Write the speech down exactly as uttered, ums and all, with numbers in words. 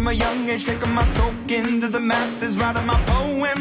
from a young age, taking my stroke into the masses, writing my poems